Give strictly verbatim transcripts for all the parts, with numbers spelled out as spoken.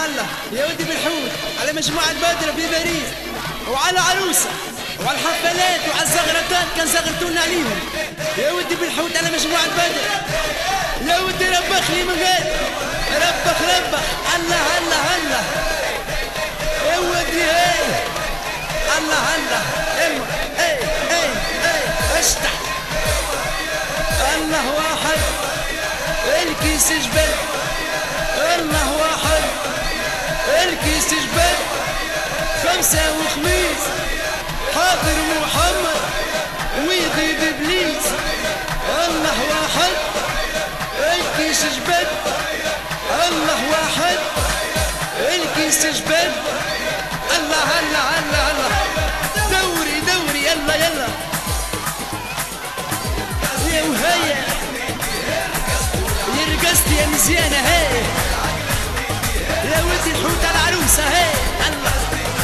هلا يا ودي بالحوت على مجموعة بدرة في باريس، وعلى عروسة وعلى الحفلات وعلى الزغرتات كان زغرتونا عليهم. يا ودي بالحوت على مجموعة بدرة، يا ودي ربخ لي من غير ربخ ربخ. هلا هلا هلا يا ودي هي هلا هلا ايوه اي اي اي اشتح. الله واحد الكيس جبل، الله واحد الكيس جبل، خمسة وخميس حاضر محمد ويغيب ابليس. الله واحد الكيس جبل، الله واحد الكيس جبل. الله هلا هلا هلا دوري دوري يلا يلا يا وهيا يرقصت يا مزيانة هي يا ودي الحوت على العروسة هي. الله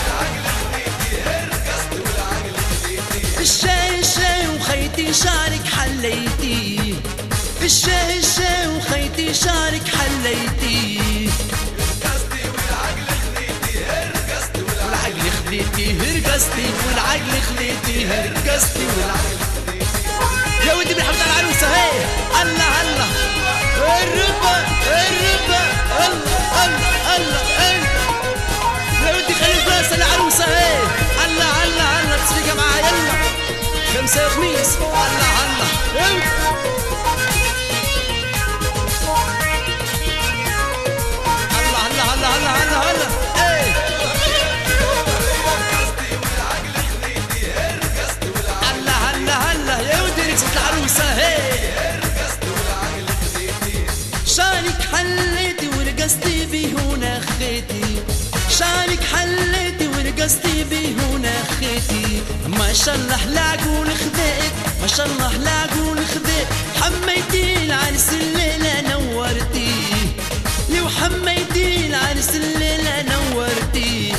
الشاي الشاي وخيتي شعرك حليتي، الشاي الشاي وخيتي شعرك حليتي، والعقل خليتي هرقصتي والعقل خليتي هرقصتي والعقل. يا ودي بالحوت على العروسة هي الله الله الربا الربا الله الله الله. يا ودي خلي براس العروسة هي الله الله الله تصفيقة معايا يلا خمسة وخميس الله الله. الله الله الله الله الله الله ايه الله الله الله يا ودي رقصة العروسة هي شارك حليتي ورقصتي بيه ونخيتي، شارك حليتي ورقصتي بيه ونخيتي. ما شاء الله لا اقول خذيت، ما شاء الله لا اقول خذيت. حميتي العرس الليلة نورتي، لو حميتي العرس الليلة نورتي.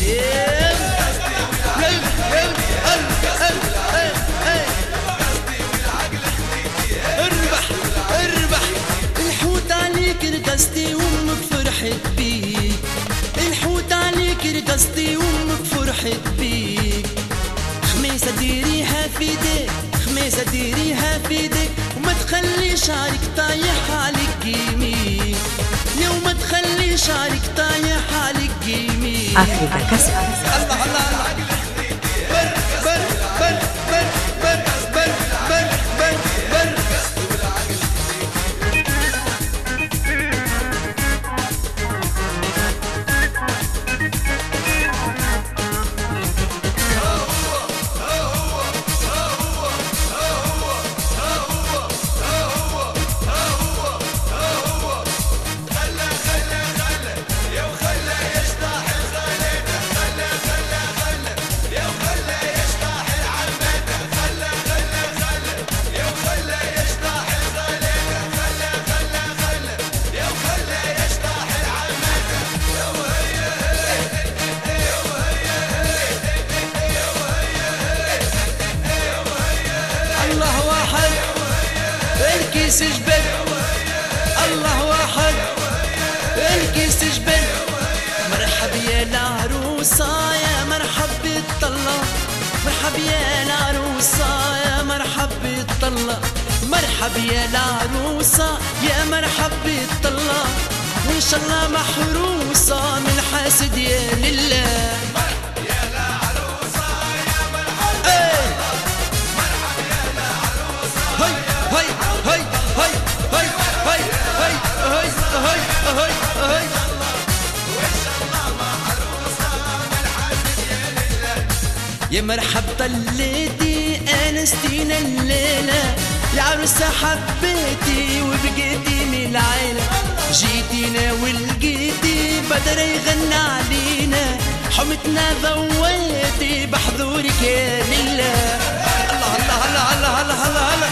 اربح اربح الحوت عليك رقصتي وامك فرحت بيك، الحوت عليك رقصتي وامك فرحت بيك. خميسة ديريها في ايديك، خميسة ديريها في ايديك، وما تخلي شعرك طايح عليك يمين، يا وما تخلي شعرك طايح عليك يمين. افريكا كاسيت. الله الله الله بر بر بر بر بر بر بر بر بر. الله واحد الكيس جبل، الله واحد الكيس جبل. مرحب يا العروسة يا مرحب بالطلة، مرحب يا العروسة يا مرحب بالطلة، مرحب يا العروسة يا مرحب بالطلة. وإن شاء الله محروسة من حاسد يا لله. هاي هاي هاي هاي هاي هاي هاي هاي هاي هاي هاي. يا مرحب طليتي انستينا الليلة، يا عروسة حبيتي وبقيتي من العيلة. جيتينا ولقيتي بدر يغنى علينا، حمتنا ضويتي بحضورك يا لله. الله الله الله الله الله الله الله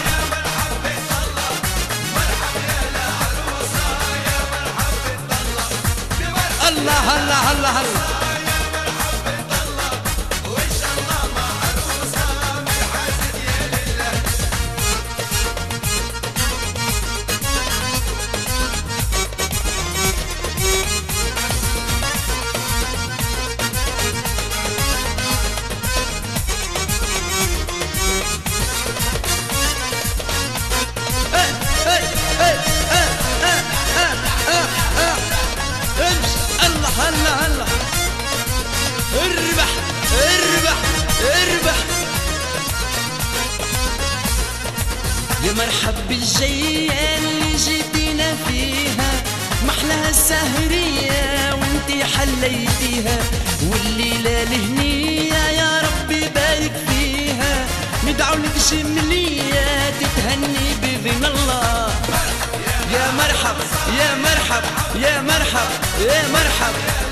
الله الله الله الله. بالجية اللي جيتينا فيها، محلاها السهرية وانتي حليتيها، والليلة الهنية يا ربي بارك فيها، ندعو لك جملية تتهني بإذن الله. يا مرحب يا مرحب يا مرحب يا مرحب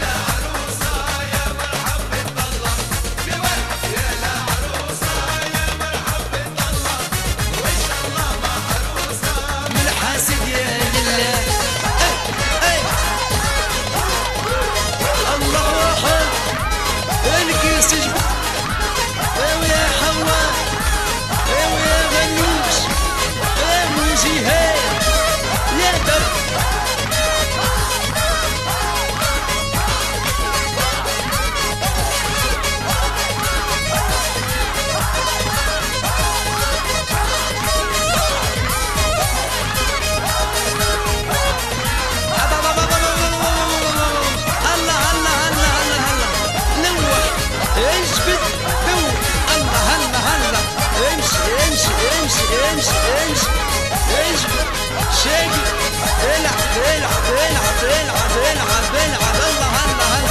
امشي امشي امشي شاقي العب العب العب العب العب العب الله هلا هلا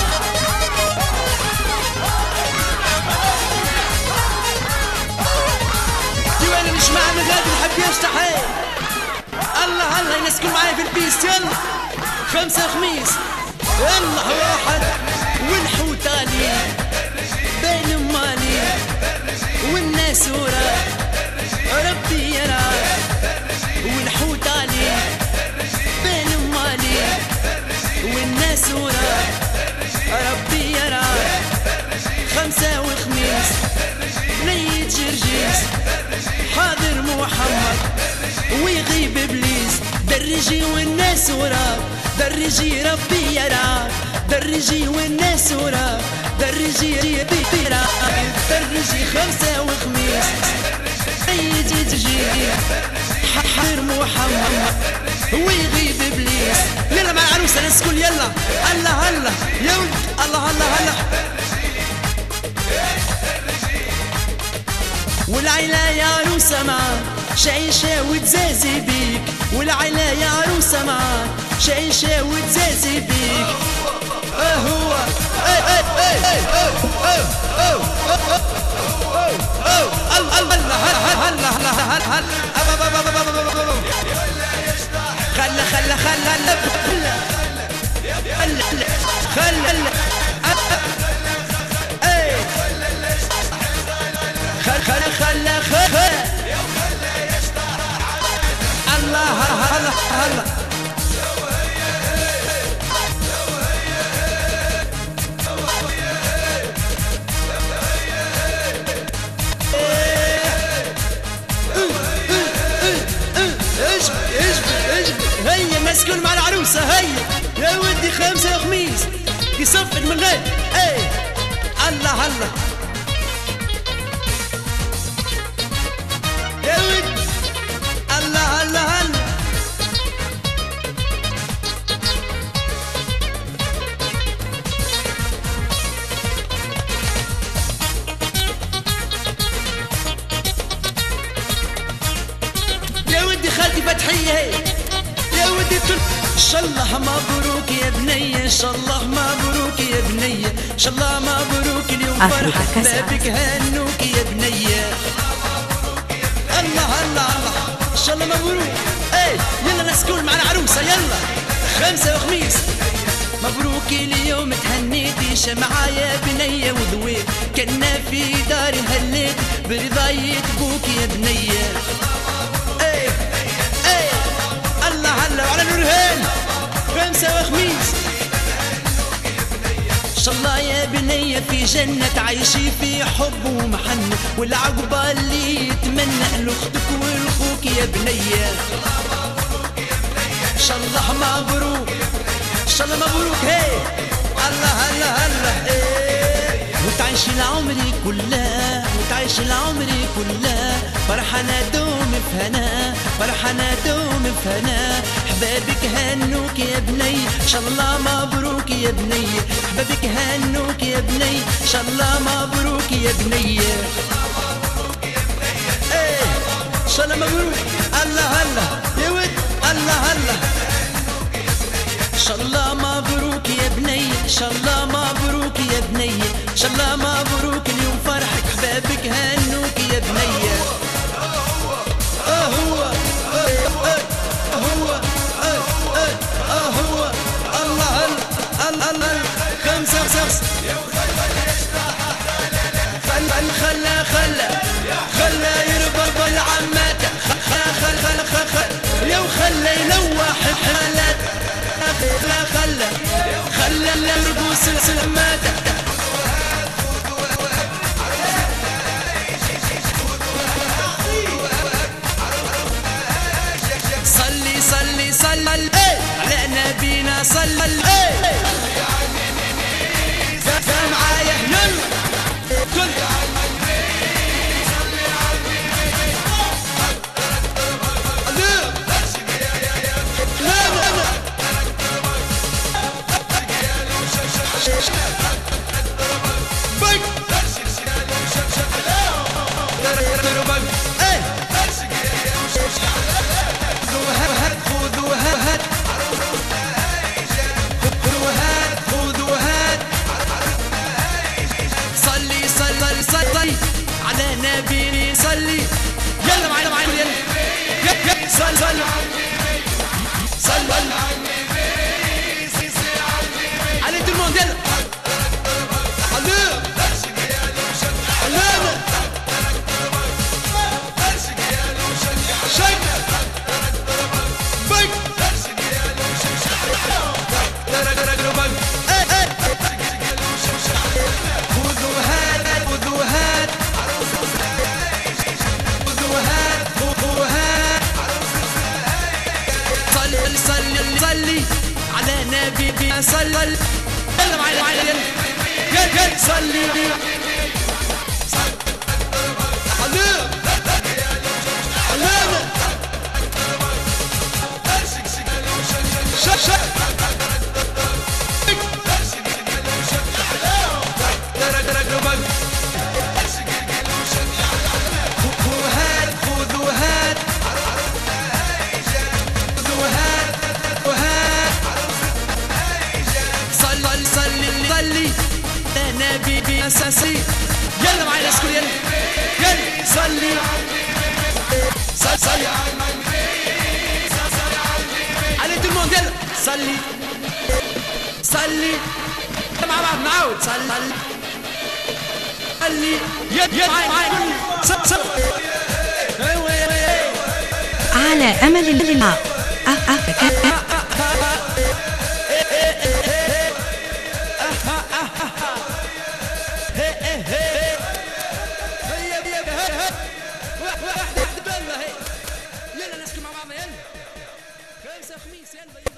ديوان الجماعة من غادي نحب يفتحي الله هلا الناس كل معايا في البيست يلا خمسة خميس الله واحد والحوت علي بين مالي والناس وراك ربي يراك والحوت عليك بين مالي والناس وراك ربي يراك خمسة وخميس نية جرجيس حاضر محمد ويغيب ابليس درجي والناس وراك درجي ربي يراك درجي والناس وراك درجي ربي يراك درجي خمسة وخميس يجي تجي حاضر محمد ويغيب ابليس يلا مع العروسه الناس كل يلا الله هلا يا ولد الله هلا هلا والعيله يا عروسه معاك شايشه وتزازي بيك والعيله يا عروسه معاك شايشه وتزازي بيك اه هو اي اي اي اي اي الله الله هلا هلا هلا هلا خلا خلا خلا خلا خلا خلا خلا خلا الله هلا هلا هيا مسكون مع العروسة هيا يا ودي خمسة خميس يصفق من غير اي الله الله يا ودي الله الله الله يا ودي خالتي فتحية هي يا ودي كل ان شاء الله مبروك يا بنية ان شاء الله مبروك يا بنية ان شاء الله مبروك اليوم فرحة بابك هنوك يا بنية الله الله الله ان شاء الله مبروك اي يلا ناس كل معنا عروسة يلا خمسة وخميس مبروك اليوم تهنيتي شمعة يا بنية وذويت كنا في داري هليت برضاية بوك يا بنية اي اي الله هلا وعلى نورهان خمسة وخميس ان شاء الله يا بنية في جنة تعيشي في حب ومحنة والعقبة اللي يتمنى لاختك ولخوك يا بنية ان شاء الله مبروك ان شاء الله مبروك هي الله هلا هلا ايه وتعيشي لعمري كلها وتعيشي لعمري كلها فرحانة دوم في هنا فرحانة دوم في هنا حبابك هنوك يا بني ان شاء الله مبروك يا بني حبابك هنوك يا بني ان شاء الله مبروك يا بني ايه ان شاء الله مبروك. الله الله يا ود الله الله ان شاء الله مبروك يا بني ان شاء الله مبروك يا بني ان شاء الله مبروك اليوم فرحك حبابك هنوك يا بني. اه هو اه هو اه هو الله الله الله خمسة خمسة خلا خلا خلا خلا يربط العماتة خلا خلا خلا خلا يا وخلا يلوح حالات خلا خلا خلا يرقص السلماتة. صلي صلي صلي على نبينا صلي معايا يلا كل على نبينا صلي يلا معانا معانا يلا صل صل صل على tout le monde يلا صلي على نبينا صلي يلا معايا معايا يلا يلا صلي نبي أساسي يلا معايا اسكت يلا يلا صلي صلي صلي على tout le monde يلا صلي صلي مع بعض نعاود صلي صلي يد يد معايا معايا صل صل على أمل الله يلا نسكن مع بعض يلا خمسة خميس يلا